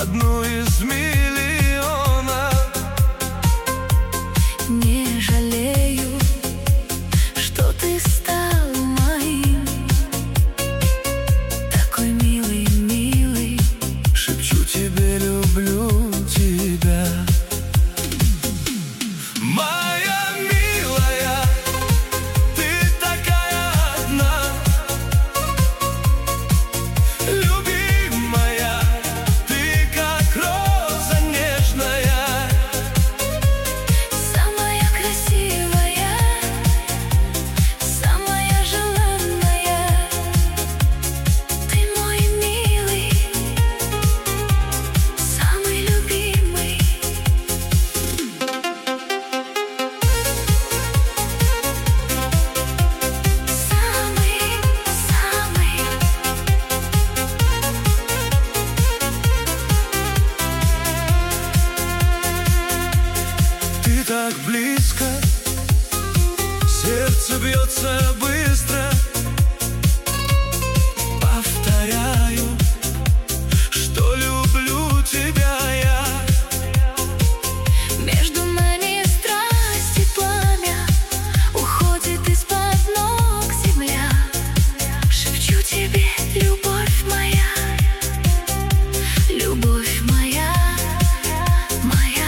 одну из миллиона. Не жалею, что ты стал моим, такой милый, милый. Шепчу тебе, люблю тебя. Моя милая, ты такая одна. Любимая, ты как роза нежная. Самая красивая, самая желанная. Ты мой милый, самый любимый. Ты так близко, сердце бьется быстро. Повторяю, что люблю тебя я. Между нами страсть и пламя, уходит из-под ног земля. Шепчу тебе, любовь моя, любовь моя, моя.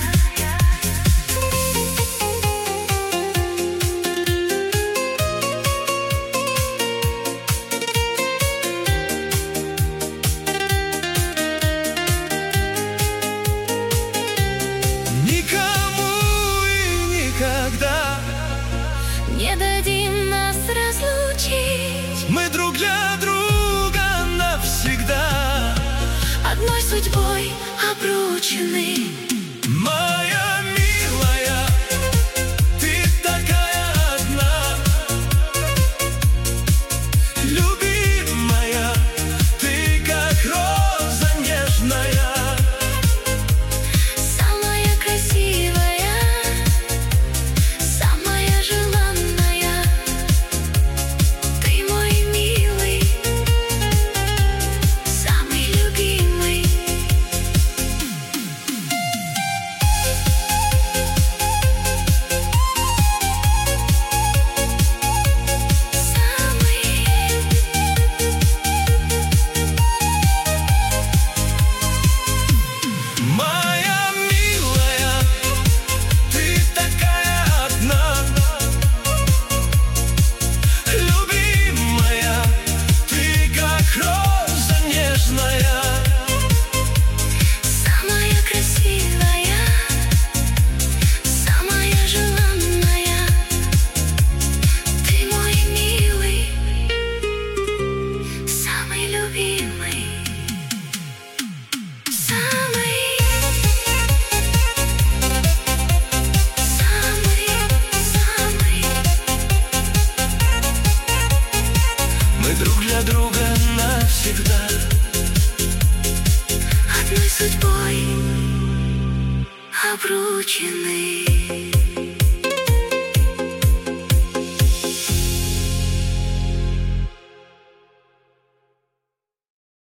Никому и никогда Не дадим нас разлучить, мы друг для друга навсегда. одной судьбой обручены. Моя милая, ты такая одна. Любимая, ты как роза нежная. Самая красивая, самая желанная. Ты мой милый, самый любимый. Моя милая, ты такая одна. Любимая, ты как роза нежная. Самая красивая, самая желанная. Ты мой милый, самый любимый. Мы друг для друга навсегда. Одной судьбой обручены.